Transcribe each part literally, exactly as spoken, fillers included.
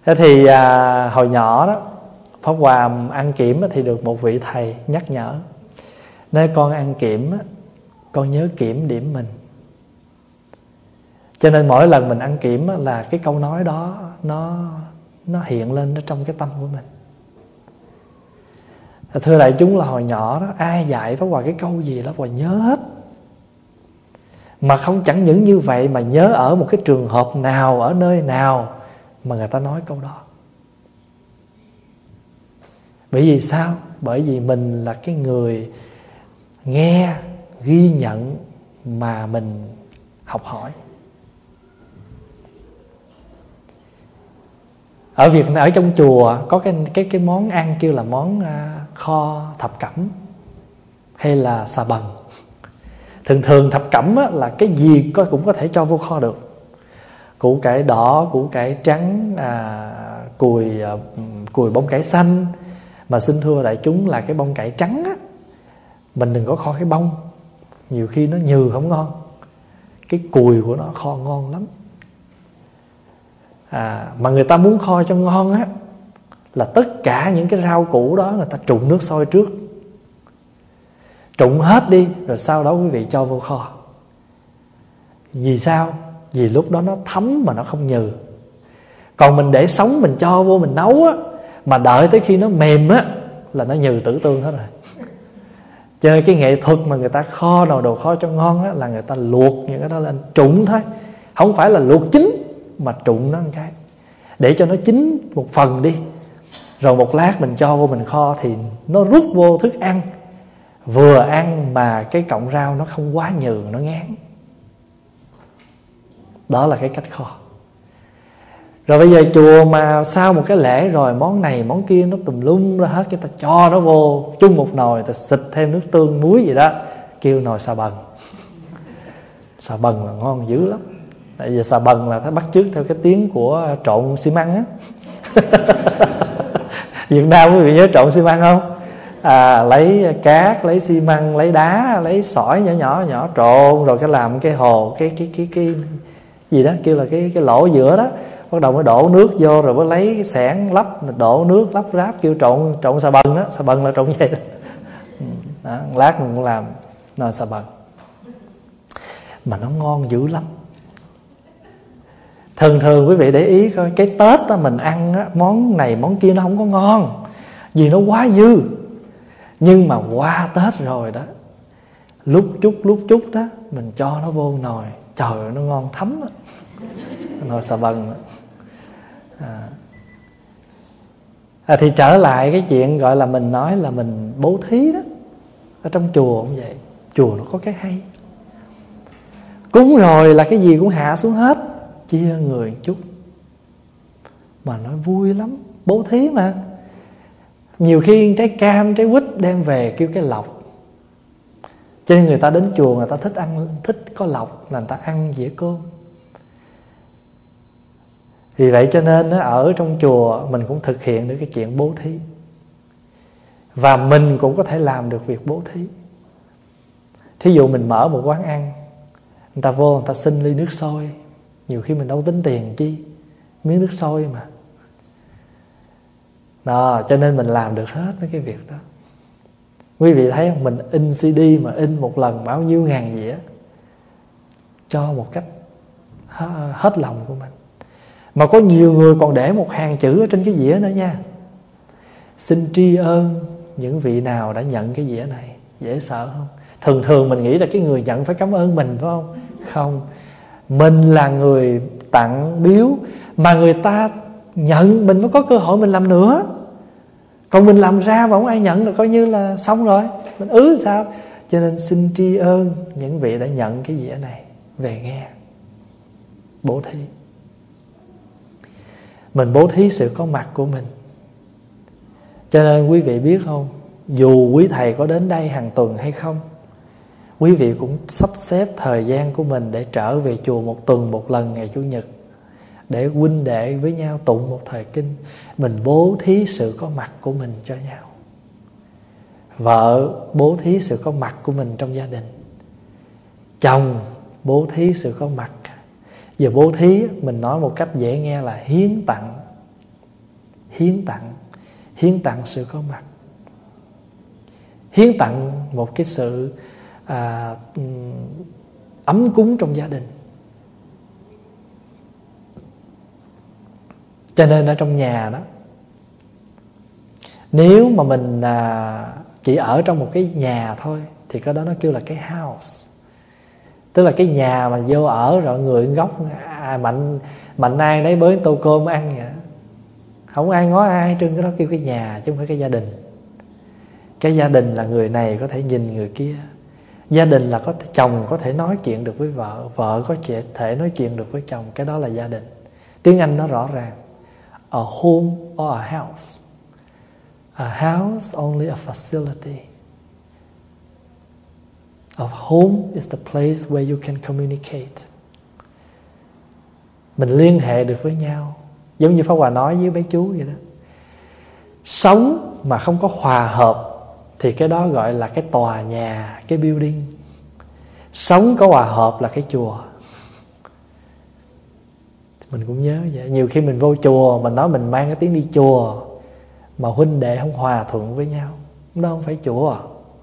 Thế thì à, hồi nhỏ đó Pháp Hòa ăn kiểm thì được một vị thầy nhắc nhở: nếu con ăn kiểm, con nhớ kiểm điểm mình. Cho nên mỗi lần mình ăn kiểm là cái câu nói đó Nó nó hiện lên trong cái tâm của mình. Thưa đại chúng, là hồi nhỏ đó ai dạy Pháp Hòa cái câu gì đó Pháp Hòa nhớ hết. Mà không chẳng những như vậy, mà nhớ ở một cái trường hợp nào, ở nơi nào mà người ta nói câu đó. Bởi vì sao? Bởi vì mình là cái người nghe, ghi nhận mà mình học hỏi. Ở Việt ở trong chùa có cái cái cái món ăn kêu là món uh, kho thập cẩm hay là xà bần. Thường thường thập cẩm á, là cái gì có cũng có thể cho vô kho được. Củ cải đỏ, củ cải trắng, à, cùi à, cùi bông cải xanh. Mà xin thưa đại chúng là cái bông cải trắng á, mình đừng có kho cái bông, nhiều khi nó nhừ không ngon. Cái cùi của nó kho ngon lắm. À, mà người ta muốn kho cho ngon á, là tất cả những cái rau củ đó người ta trụng nước sôi trước, trụng hết đi, rồi sau đó quý vị cho vô kho. Vì sao? Vì lúc đó nó thấm mà nó không nhừ. Còn mình để sống mình cho vô mình nấu á, mà đợi tới khi nó mềm á là nó nhừ tử tương hết rồi. Cho nên cái nghệ thuật mà người ta kho đồ đồ kho cho ngon á, là người ta luộc những cái đó lên, trụng thôi. Không phải là luộc chín, mà trụng nó một cái để cho nó chín một phần đi, rồi một lát mình cho vô mình kho thì nó rút vô thức ăn. Vừa ăn mà cái cọng rau nó không quá nhừ, nó ngán. Đó là cái cách kho. Rồi bây giờ chùa mà sau một cái lễ rồi món này món kia nó tùm lum ra hết, cái ta cho nó vô chung một nồi, ta xịt thêm nước tương muối gì đó, kêu nồi xà bần. Xà bần là ngon dữ lắm. Tại vì xà bần là phải bắt chước theo cái tiếng của trộn xi măng á. Việt Nam quý vị nhớ trộn xi măng không? À, lấy cát, lấy xi măng, lấy đá, lấy sỏi nhỏ nhỏ nhỏ trộn, rồi cái làm cái hồ, cái cái cái cái gì đó kêu là cái cái lỗ giữa đó, bắt đầu mới đổ nước vô, rồi mới lấy cái xẻng lắp, đổ nước lắp ráp, kêu trộn trộn xà bần đó. Xà bần là trộn vậy đó. Đó, lát mình cũng làm nồi xà bần, mà nó ngon dữ lắm. Thường thường quý vị để ý coi, cái Tết đó mình ăn á, món này món kia nó không có ngon vì nó quá dư. Nhưng mà qua Tết rồi đó, lúc chút lúc chút đó mình cho nó vô nồi, trời ơi nó ngon thấm á. Nồi xà bần đó. À. À, thì trở lại cái chuyện gọi là mình nói là mình bố thí đó. Ở trong chùa cũng vậy, chùa nó có cái hay. Cúng rồi là cái gì cũng hạ xuống hết, chia người chút. Mà nói vui lắm, bố thí mà. Nhiều khi trái cam, trái quýt đem về kêu cái lộc. Cho nên người ta đến chùa người ta thích ăn, thích có lộc là người ta ăn dĩa cơm. Vì vậy cho nên ở trong chùa mình cũng thực hiện được cái chuyện bố thí. Và mình cũng có thể làm được việc bố thí. Thí dụ mình mở một quán ăn, người ta vô người ta xin ly nước sôi. Nhiều khi mình đâu tính tiền chi, miếng nước sôi mà. Đó, cho nên mình làm được hết mấy cái việc đó. Quý vị thấy không, mình in xê đê mà in một lần bao nhiêu ngàn dĩa, cho một cách hết lòng của mình. Mà có nhiều người còn để một hàng chữ ở trên cái dĩa nữa nha: xin tri ân những vị nào đã nhận cái dĩa này. Dễ sợ không? Thường thường mình nghĩ là cái người nhận phải cảm ơn mình, phải không? Không, mình là người tặng biếu, mà người ta nhận mình mới có cơ hội mình làm nữa. Còn mình làm ra mà không ai nhận là coi như là xong rồi, mình ứ sao? Cho nên xin tri ân những vị đã nhận cái dĩa này về nghe. Bố thí. Mình bố thí sự có mặt của mình. Cho nên quý vị biết không, dù quý thầy có đến đây hàng tuần hay không, quý vị cũng sắp xếp thời gian của mình để trở về chùa một tuần một lần ngày Chủ nhật, để huynh đệ với nhau tụng một thời kinh. Mình bố thí sự có mặt của mình cho nhau. Vợ bố thí sự có mặt của mình trong gia đình, chồng bố thí sự có mặt. Giờ bố thí mình nói một cách dễ nghe là hiến tặng. hiến tặng. Hiến tặng sự có mặt, hiến tặng một cái sự à, ấm cúng trong gia đình. Cho nên ở trong nhà đó, nếu mà mình à, chỉ ở trong một cái nhà thôi thì cái đó nó kêu là cái house. Tức là cái nhà mà vô ở rồi người gốc à, mạnh mạnh ai nấy bới tô cơm ăn vậy. Không ai ngó ai, trên cái đó kêu cái nhà chứ không phải cái gia đình. Cái gia đình là người này có thể nhìn người kia. Gia đình là có thể, chồng có thể nói chuyện được với vợ, vợ có thể nói chuyện được với chồng. Cái đó là gia đình. Tiếng Anh nó rõ ràng: a home or a house. A house only a facility. A home is the place where you can communicate. Mình liên hệ được với nhau. Giống như Pháp Hòa nói với bé chú vậy đó. Sống mà không có hòa hợp thì cái đó gọi là cái tòa nhà, cái building. Sống có hòa hợp là cái chùa. Mình cũng nhớ vậy. Nhiều khi mình vô chùa, mình nói mình mang cái tiếng đi chùa, mà huynh đệ không hòa thuận với nhau, đó không phải chùa.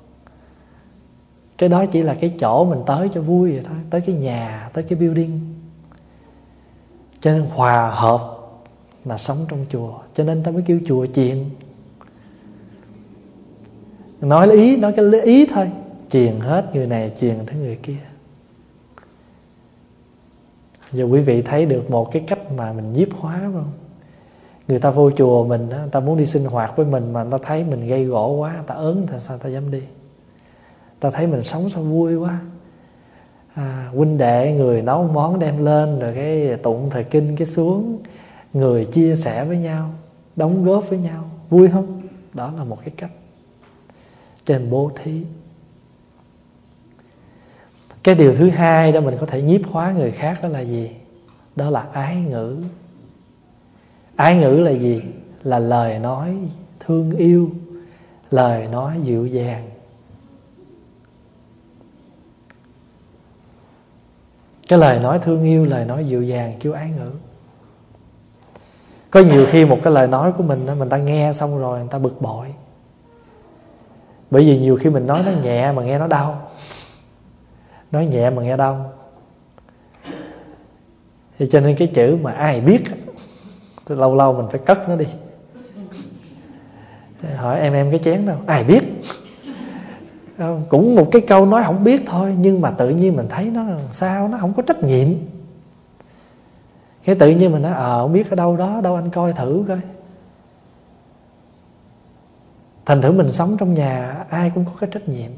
Cái đó chỉ là cái chỗ mình tới cho vui vậy thôi. Tới cái nhà, tới cái building. Cho nên hòa hợp là sống trong chùa. Cho nên ta mới kêu chùa chiền. Nói ý, nói cái ý thôi, chiền hết, người này chiền tới người kia. Giờ quý vị thấy được một cái cách mà mình nhiếp hóa không? Người ta vô chùa mình, người ta muốn đi sinh hoạt với mình mà người ta thấy mình gây gổ quá, người ta ớn, thì sao người ta dám đi? Ta thấy mình sống sao vui quá. À, huynh đệ người nấu món đem lên, rồi cái tụng thời kinh cái xuống, người chia sẻ với nhau, đóng góp với nhau, vui không? Đó là một cái cách. Trên bố thí. Cái điều thứ hai đó mình có thể nhiếp hóa người khác đó là gì? Đó là ái ngữ. Ái ngữ là gì? Là lời nói thương yêu, lời nói dịu dàng. Cái lời nói thương yêu, lời nói dịu dàng kêu ái ngữ. Có nhiều khi một cái lời nói của mình, mình ta nghe xong rồi người ta bực bội. Bởi vì nhiều khi mình nói nó nhẹ mà nghe nó đau. Nói nhẹ mà nghe đau. Thì cho nên cái chữ mà ai biết, thì lâu lâu mình phải cất nó đi. Hỏi em em cái chén đâu? Ai biết? Cũng một cái câu nói không biết thôi, nhưng mà tự nhiên mình thấy nó sao, nó không có trách nhiệm. Cái tự nhiên mình nói ờ không biết ở đâu đó, đâu anh coi thử coi. Thành thử mình sống trong nhà ai cũng có cái trách nhiệm.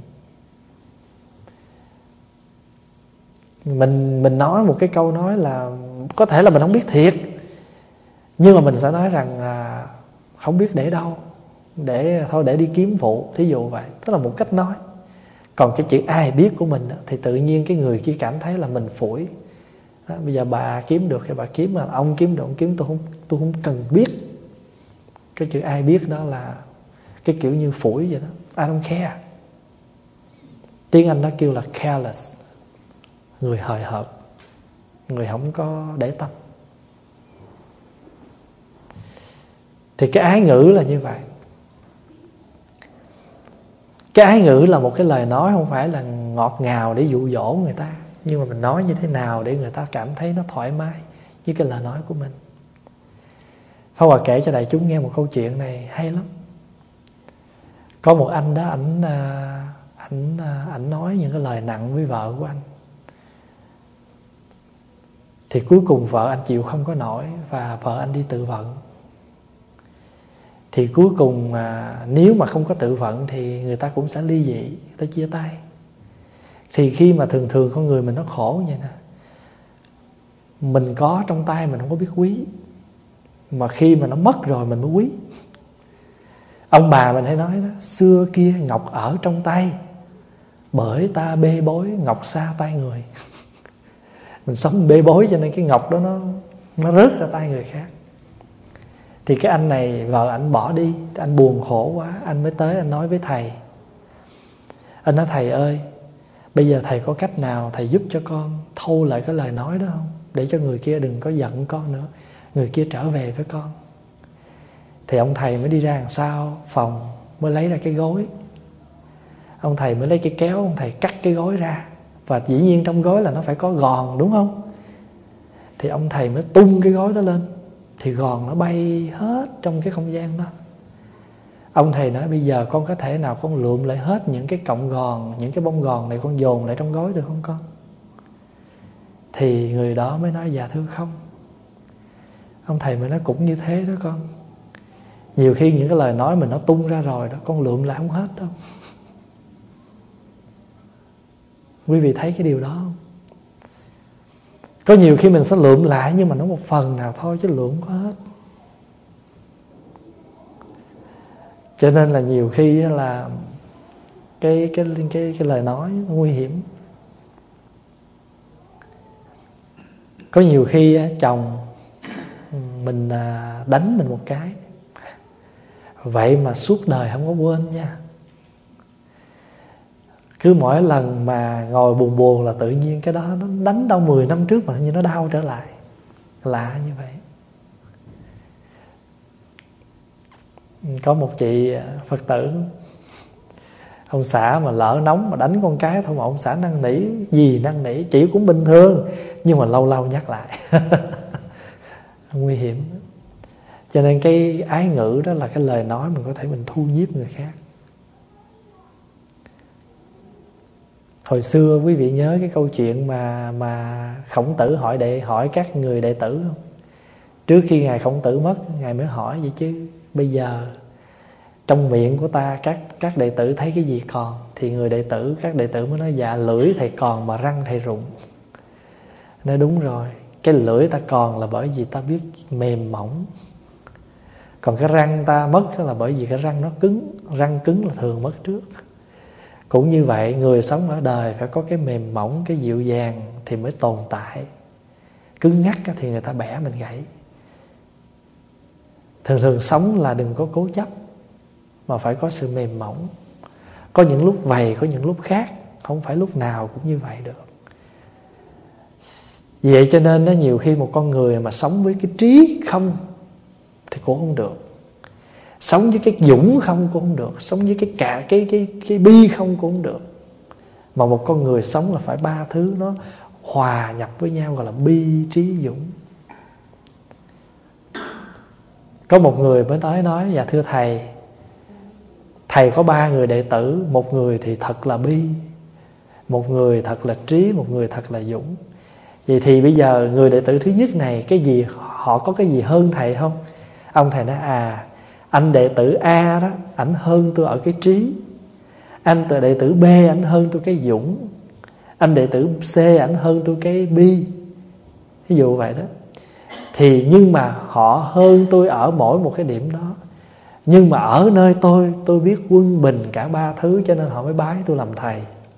Mình mình nói một cái câu nói là có thể là mình không biết thiệt, nhưng mà mình sẽ nói rằng à, không biết để đâu, để thôi để đi kiếm phụ, thí dụ vậy. Tức là một cách nói. Còn cái chữ ai biết của mình đó, thì tự nhiên cái người kia cảm thấy là mình phủi. Đó, bây giờ bà kiếm được thì bà kiếm, mà ông kiếm được ông kiếm, tôi không tôi không cần biết. Cái chữ ai biết đó là cái kiểu như phủi vậy đó. I don't care. Tiếng Anh nó kêu là careless. Người hời hợt, người không có để tâm. Thì cái ái ngữ là như vậy. Cái ái ngữ là một cái lời nói không phải là ngọt ngào để dụ dỗ người ta, nhưng mà mình nói như thế nào để người ta cảm thấy nó thoải mái với cái lời nói của mình. Pháp Hòa kể cho đại chúng nghe một câu chuyện này hay lắm. Có một anh đó, ảnh ảnh ảnh nói những cái lời nặng với vợ của anh. Thì cuối cùng vợ anh chịu không có nổi và vợ anh đi tự vận. Thì cuối cùng à, nếu mà không có tự vận thì người ta cũng sẽ ly dị, người ta chia tay. Thì khi mà thường thường con người mình nó khổ như vậy nè, mình có trong tay mình không có biết quý, mà khi mà nó mất rồi mình mới quý. Ông bà mình hay nói đó, xưa kia ngọc ở trong tay, bởi ta bê bối ngọc xa tay người. Mình sống bê bối cho nên cái ngọc đó nó, nó rớt ra tay người khác. Thì cái anh này vợ anh bỏ đi, anh buồn khổ quá, anh mới tới anh nói với thầy. Anh nói thầy ơi, bây giờ thầy có cách nào thầy giúp cho con thâu lại cái lời nói đó không? Để cho người kia đừng có giận con nữa, người kia trở về với con. Thì ông thầy mới đi ra đằng sau phòng, mới lấy ra cái gối. Ông thầy mới lấy cái kéo, ông thầy cắt cái gối ra. Và dĩ nhiên trong gối là nó phải có gòn, đúng không? Thì ông thầy mới tung cái gối đó lên, thì gòn nó bay hết trong cái không gian đó. Ông thầy nói bây giờ con có thể nào con lượm lại hết những cái cọng gòn, những cái bông gòn này con dồn lại trong gối được không con? Thì người đó mới nói dạ thưa không. Ông thầy mới nói cũng như thế đó con. Nhiều khi những cái lời nói mình nó tung ra rồi đó, con lượm lại không hết đâu. Quý vị thấy cái điều đó không? Có nhiều khi mình sẽ lượm lại, nhưng mà nó một phần nào thôi chứ lượm không có hết. Cho nên là nhiều khi là cái cái cái cái lời nói nó nguy hiểm. Có nhiều khi chồng mình đánh mình một cái, vậy mà suốt đời không có quên nha. Cứ mỗi lần mà ngồi buồn buồn là tự nhiên cái đó nó đánh đau mười năm trước mà như nó đau trở lại. Lạ như vậy. Có một chị Phật tử, ông xã mà lỡ nóng mà đánh con cái thôi mà ông xã năn nỉ, gì năn nỉ, chị cũng bình thường, nhưng mà lâu lâu nhắc lại. Nguy hiểm. Cho nên cái ái ngữ đó là cái lời nói mình có thể mình thu nhiếp người khác. Hồi xưa quý vị nhớ cái câu chuyện mà mà Khổng Tử hỏi đệ hỏi các người đệ tử không? Trước khi ngài Khổng Tử mất, ngài mới hỏi vậy chứ bây giờ trong miệng của ta các các đệ tử thấy cái gì còn? Thì người đệ tử các đệ tử mới nói dạ lưỡi thầy còn mà răng thầy rụng. Nói đúng rồi, cái lưỡi ta còn là bởi vì ta biết mềm mỏng. Còn cái răng ta mất là bởi vì cái răng nó cứng. Răng cứng là thường mất trước. Cũng như vậy, người sống ở đời phải có cái mềm mỏng, cái dịu dàng thì mới tồn tại. Cứng ngắc thì người ta bẻ mình gãy. Thường thường sống là đừng có cố chấp, mà phải có sự mềm mỏng. Có những lúc vậy, có những lúc khác. Không phải lúc nào cũng như vậy được. Vì vậy cho nên đó, nhiều khi một con người mà sống với cái trí không thì cũng không được. Sống với cái dũng không cũng không được. Sống với cái cả cái cái cái bi không cũng không được. Mà một con người sống là phải ba thứ nó hòa nhập với nhau, gọi là bi trí dũng. Có một người mới tới nói dạ thưa thầy, thầy có ba người đệ tử, một người thì thật là bi, một người thật là trí, một người thật là dũng. Vậy thì bây giờ người đệ tử thứ nhất này, cái gì họ có cái gì hơn thầy không? Ông thầy nói à, anh đệ tử A đó, ảnh hơn tôi ở cái trí. Anh đệ tử B, ảnh hơn tôi cái dũng. Anh đệ tử C, ảnh hơn tôi cái bi. Ví dụ vậy đó. Thì nhưng mà họ hơn tôi ở mỗi một cái điểm đó. Nhưng mà ở nơi tôi, tôi biết quân bình cả ba thứ, cho nên họ mới bái tôi làm thầy.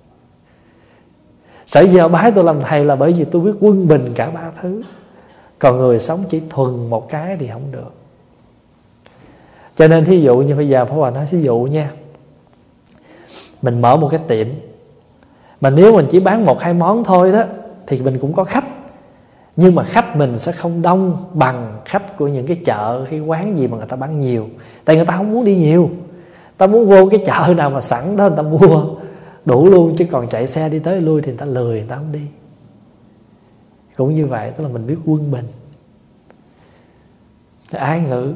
Sở dĩ họ bái tôi làm thầy là bởi vì tôi biết quân bình cả ba thứ. Còn người sống chỉ thuần một cái thì không được. Cho nên thí dụ như bây giờ Pháp Hòa nói thí dụ nha, mình mở một cái tiệm, mà nếu mình chỉ bán một hai món thôi đó thì mình cũng có khách. Nhưng mà khách mình sẽ không đông bằng khách của những cái chợ, cái quán gì mà người ta bán nhiều. Tại người ta không muốn đi nhiều, ta muốn vô cái chợ nào mà sẵn đó người ta mua đủ luôn. Chứ còn chạy xe đi tới lui thì người ta lười, người ta không đi. Cũng như vậy, tức là mình biết quân bình. Ái ngữ,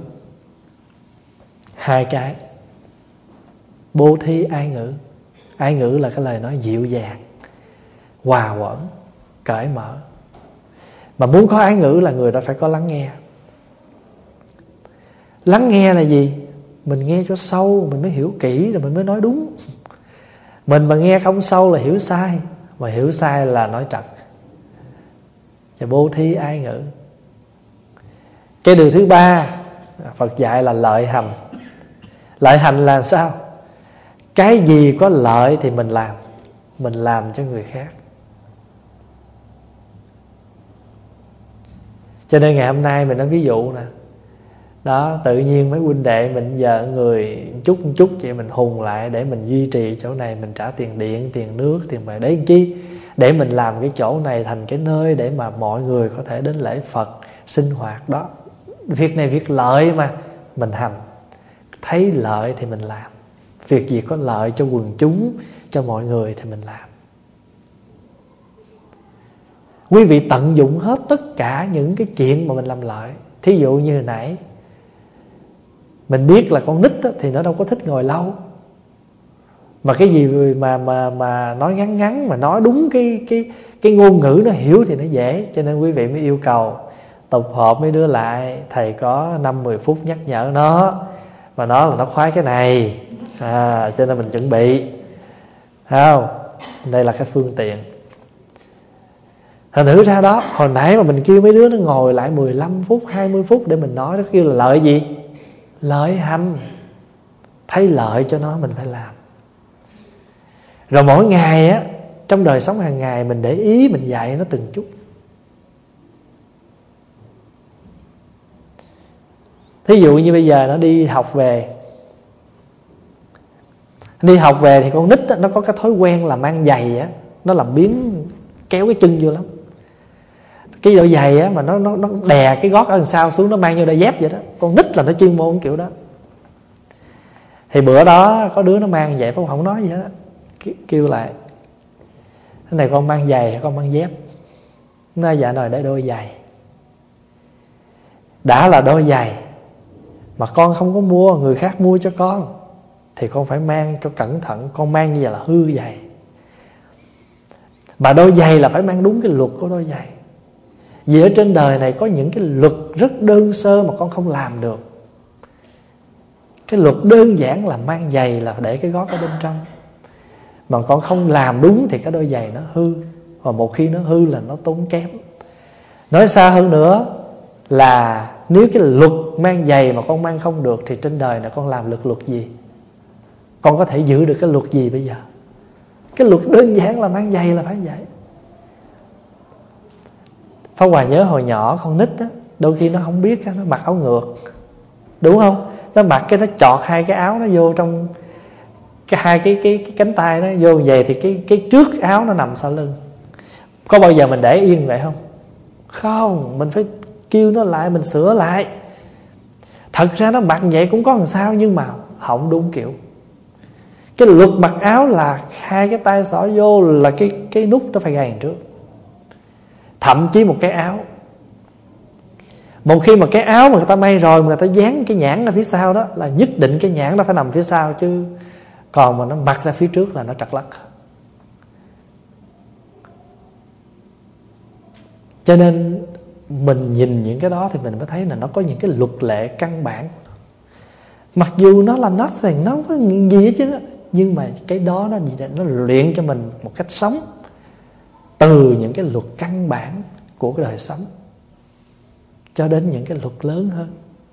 hai cái. Bố thí ái ngữ. Ái ngữ là cái lời nói dịu dàng, hòa quẩn, cởi mở. Mà muốn có ái ngữ là người ta phải có lắng nghe. Lắng nghe là gì? Mình nghe cho sâu, mình mới hiểu kỹ rồi mình mới nói đúng. Mình mà nghe không sâu là hiểu sai, mà hiểu sai là nói trật. Và bố thí ái ngữ. Cái điều thứ ba Phật dạy là lợi hành. Lợi hành là sao? Cái gì có lợi thì mình làm, mình làm cho người khác. Cho nên ngày hôm nay mình nói ví dụ nè, đó, tự nhiên mấy huynh đệ mình giờ người chút chút vậy mình hùng lại để mình duy trì chỗ này, mình trả tiền điện, tiền nước, tiền mà để làm chi? Để mình làm cái chỗ này thành cái nơi để mà mọi người có thể đến lễ Phật, sinh hoạt đó. Việc này việc lợi mà, mình hành. Thấy lợi thì mình làm. Việc gì có lợi cho quần chúng, cho mọi người thì mình làm. Quý vị tận dụng hết tất cả những cái chuyện mà mình làm lợi. Thí dụ như hồi nãy mình biết là con nít thì nó đâu có thích ngồi lâu. Mà cái gì mà mà mà nói ngắn ngắn, mà nói đúng cái cái cái ngôn ngữ nó hiểu thì nó dễ. Cho nên quý vị mới yêu cầu tập hợp mấy đứa lại, thầy có năm mười phút nhắc nhở nó, mà nó là nó khoái cái này, à, cho nên mình chuẩn bị, thấy không? Đây là cái phương tiện. Thành thử ra đó, hồi nãy mà mình kêu mấy đứa nó ngồi lại mười lăm phút, hai mươi phút để mình nói, nó kêu là lợi gì? Lợi hành. Thấy lợi cho nó mình phải làm. Rồi mỗi ngày á, trong đời sống hàng ngày mình để ý, mình dạy nó từng chút. Thí dụ như bây giờ nó đi học về, đi học về thì con nít á, nó có cái thói quen là mang giày á, nó làm biếng kéo cái chân vô lắm. Cái đôi giày á mà nó nó nó đè cái gót ở đằng sau xuống, nó mang vô đôi dép vậy đó. Con nít là nó chuyên môn kiểu đó. Thì bữa đó có đứa nó mang vậy, Pháp không nói gì hết, kêu lại: "Cái này con mang giày hay con mang dép?" Nó nói: "Dạ rồi, để đôi giày." Đã là đôi giày mà con không có mua, người khác mua cho con, thì con phải mang cho cẩn thận. Con mang như vậy là hư giày. Mà đôi giày là phải mang đúng cái luật của đôi giày. Vì ở trên đời này có những cái luật rất đơn sơ mà con không làm được. Cái luật đơn giản là mang giày là để cái gót ở bên trong, mà con không làm đúng thì cái đôi giày nó hư. Và một khi nó hư là nó tốn kém. Nói xa hơn nữa là nếu cái luật mang giày mà con mang không được, thì trên đời này con làm được luật gì? Con có thể giữ được cái luật gì bây giờ? Cái luật đơn giản là mang giày là phải vậy. Pháp Hòa nhớ hồi nhỏ con nít á, đôi khi nó không biết, nó mặc áo ngược, đúng không? Nó mặc cái nó chọt hai cái áo nó vô trong cái hai cái cái, cái cánh tay nó vô về, thì cái cái trước áo nó nằm sau lưng. Có bao giờ mình để yên vậy không? Không, mình phải kêu nó lại, mình sửa lại. Thật ra nó mặc vậy cũng có làm sao, nhưng mà không đúng kiểu. Cái luật mặc áo là hai cái tay xỏ vô, là cái cái nút nó phải gài trước. Thậm chí một cái áo, một khi mà cái áo mà người ta may rồi, mà người ta dán cái nhãn ra phía sau đó, là nhất định cái nhãn nó phải nằm phía sau, chứ còn mà nó mặc ra phía trước là nó trật lắc. Cho nên mình nhìn những cái đó thì mình mới thấy là nó có những cái luật lệ căn bản. Mặc dù nó là nothing, nó không có gì hết chứ, nhưng mà cái đó nó, nó luyện cho mình một cách sống từ những cái luật căn bản của cái đời sống cho đến những cái luật lớn hơn.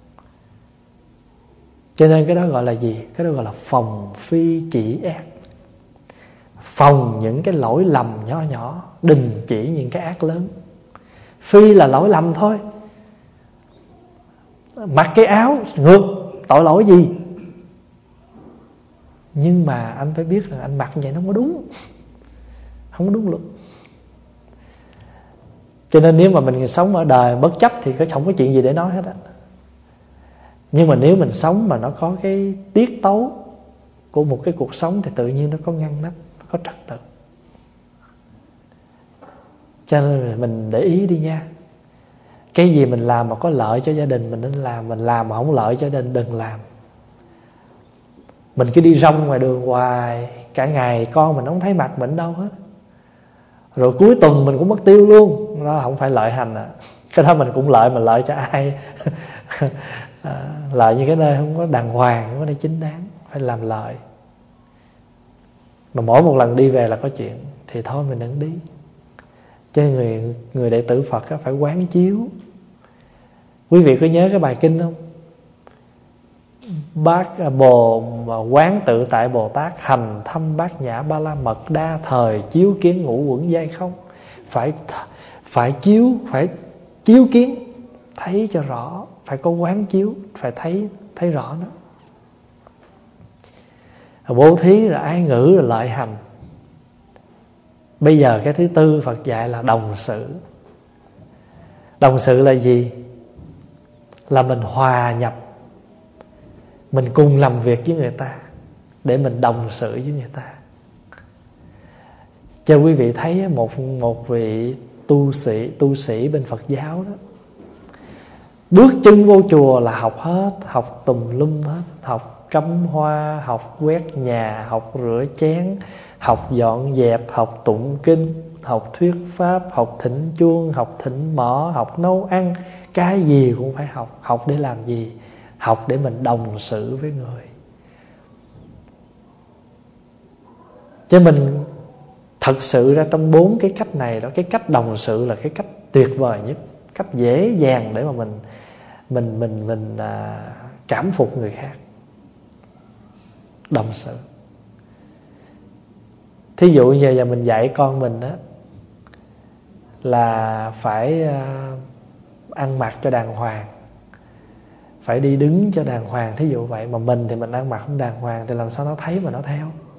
Cho nên cái đó gọi là gì? Cái đó gọi là phòng phi chỉ ác. Phòng những cái lỗi lầm nhỏ nhỏ, đình chỉ những cái ác lớn. Phi là lỗi lầm thôi. Mặc cái áo ngược, tội lỗi gì? Nhưng mà anh phải biết là anh mặc như vậy nó không có đúng, không có đúng luật. Cho nên nếu mà mình sống ở đời bất chấp thì không có chuyện gì để nói hết á. Nhưng mà nếu mình sống mà nó có cái tiết tấu của một cái cuộc sống, thì tự nhiên nó có ngăn nắp, nó có trật tự. Cho nên mình để ý đi nha. Cái gì mình làm mà có lợi cho gia đình mình nên làm. Mình làm mà không lợi cho gia đình đừng làm. Mình cứ đi rong ngoài đường hoài, cả ngày con mình không thấy mặt mình đâu hết. Rồi cuối tuần mình cũng mất tiêu luôn. Đó là không phải lợi hành à. Cái đó mình cũng lợi, mà lợi cho ai? à, lợi như cái nơi không có đàng hoàng, không có nơi chính đáng. Phải làm lợi. Mà mỗi một lần đi về là có chuyện, thì thôi mình đừng đi. Cho nên người, người đệ tử Phật phải quán chiếu. Quý vị có nhớ cái bài kinh không? Bát Bồ quán tự tại Bồ Tát, hành thâm bát nhã ba la mật đa thời, chiếu kiến ngũ uẩn giai không. Phải phải chiếu, phải chiếu kiến, thấy cho rõ, phải có quán chiếu, phải thấy thấy rõ nó. Bố thí là ái ngữ là lợi hành. Bây giờ cái thứ tư Phật dạy là đồng sự. Đồng sự là gì? Là mình hòa nhập mình cùng làm việc với người ta, để mình đồng sự với người ta. Cho quý vị thấy một một vị tu sĩ tu sĩ bên Phật giáo đó, bước chân vô chùa là học hết, học tùm lum hết, học cắm hoa, học quét nhà, học rửa chén, học dọn dẹp, học tụng kinh, học thuyết pháp, học thỉnh chuông, học thỉnh mõ, học nấu ăn, cái gì cũng phải học. Học để làm gì? Học để mình đồng xử với người. Chứ mình thật sự ra trong bốn cái cách này đó, cái cách đồng sự là cái cách tuyệt vời nhất, cách dễ dàng để mà mình mình mình mình à, cảm phục người khác. Đồng sự. Thí dụ giờ giờ mình dạy con mình đó là phải à, ăn mặc cho đàng hoàng, phải đi đứng cho đàng hoàng, thí dụ vậy, mà mình thì mình ăn mặc không đàng hoàng thì làm sao nó thấy mà nó theo?